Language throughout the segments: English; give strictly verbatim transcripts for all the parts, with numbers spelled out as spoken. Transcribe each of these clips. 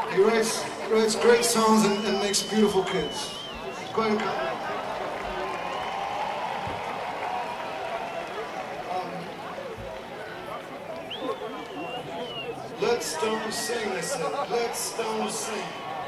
He writes, he writes great songs and, and makes beautiful kids. Quite a guy. Let's don't sing, I said. Let's don't sing.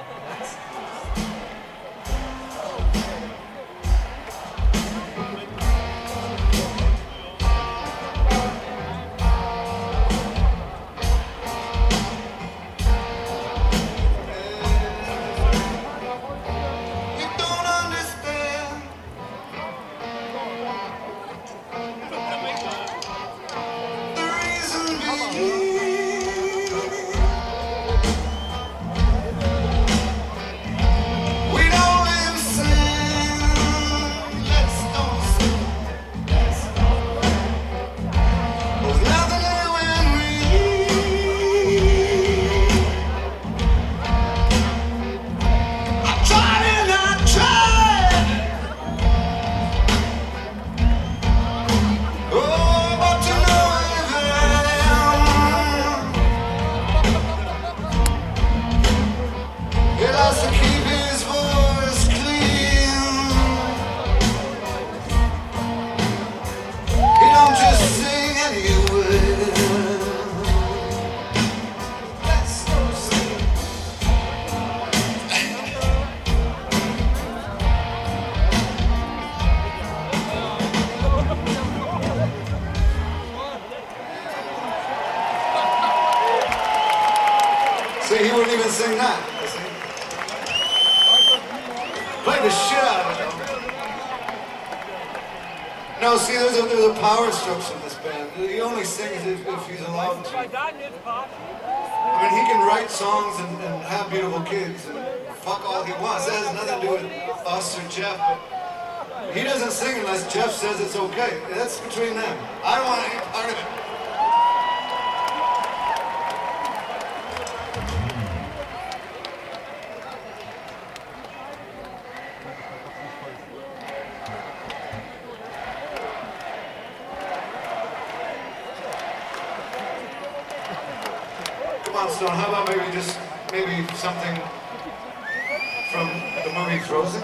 See, he wouldn't even sing that. See? Play the shit out of it, though. No, see, there's a, there's a power structure in this band. He only sings if, if he's allowed to. I mean, he can write songs and, and have beautiful kids and fuck all he wants. That has nothing to do with us or Jeff. But he doesn't sing unless Jeff says it's okay. That's between them. I don't want any part of it. Come on, Stone, how about maybe just, maybe something from the movie Frozen?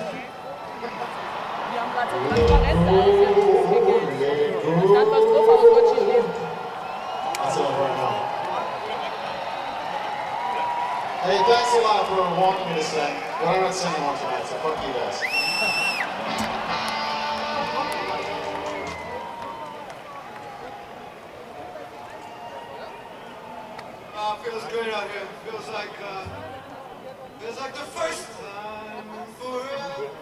Hey, thanks a lot for wanting me to sing, but I'm not singing one tonight, so fuck you guys. Oh, feels great out here. Feels like uh,